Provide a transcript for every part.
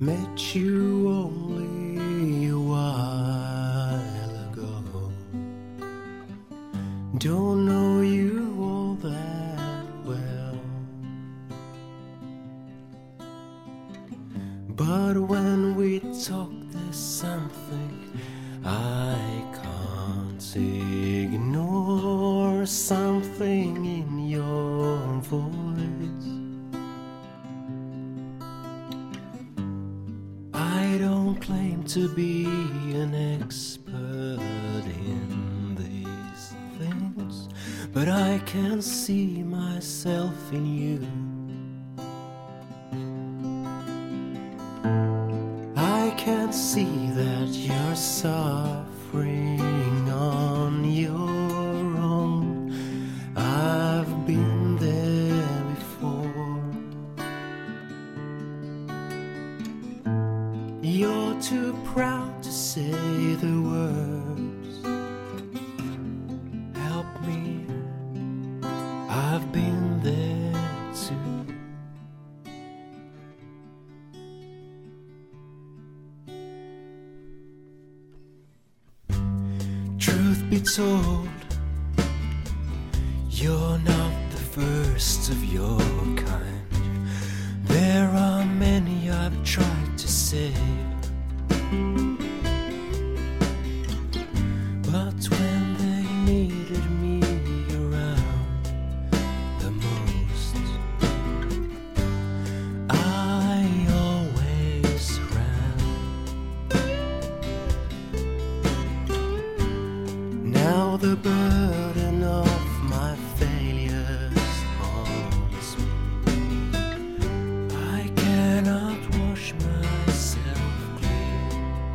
Met you only a while ago. Don't know you all that well, but when we talk there's something I can't ignore. Something in your voice. I don't claim to be an expert in these things, but I can see myself in you. I can see that you're suffering on your own. I've been there before. You're too proud to say the words. Help me, I've been there too. Truth be told, you're not the first of your kind. There are many I've tried to save, but when they needed me around the most, I always ran. Now the burden of my failures haunts me. I cannot wash myself clean.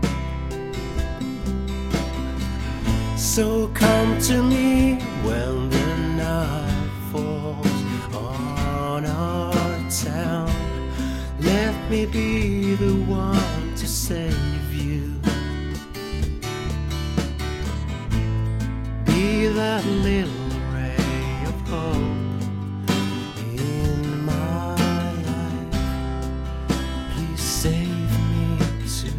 So come to me when the night falls on our town. Let me be the one to save you. Be that little ray of hope in my life. Please save me too.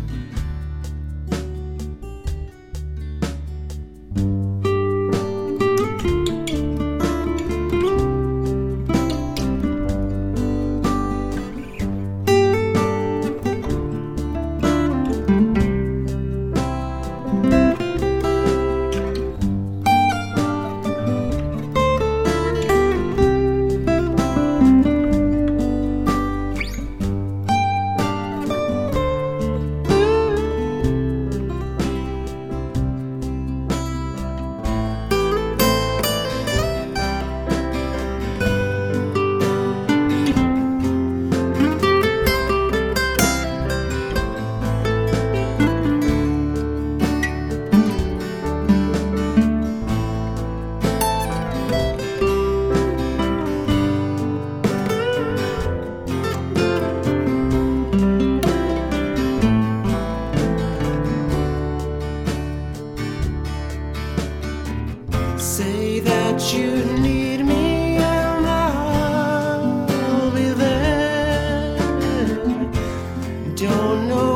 Say that you need me and I'll be there. Don't know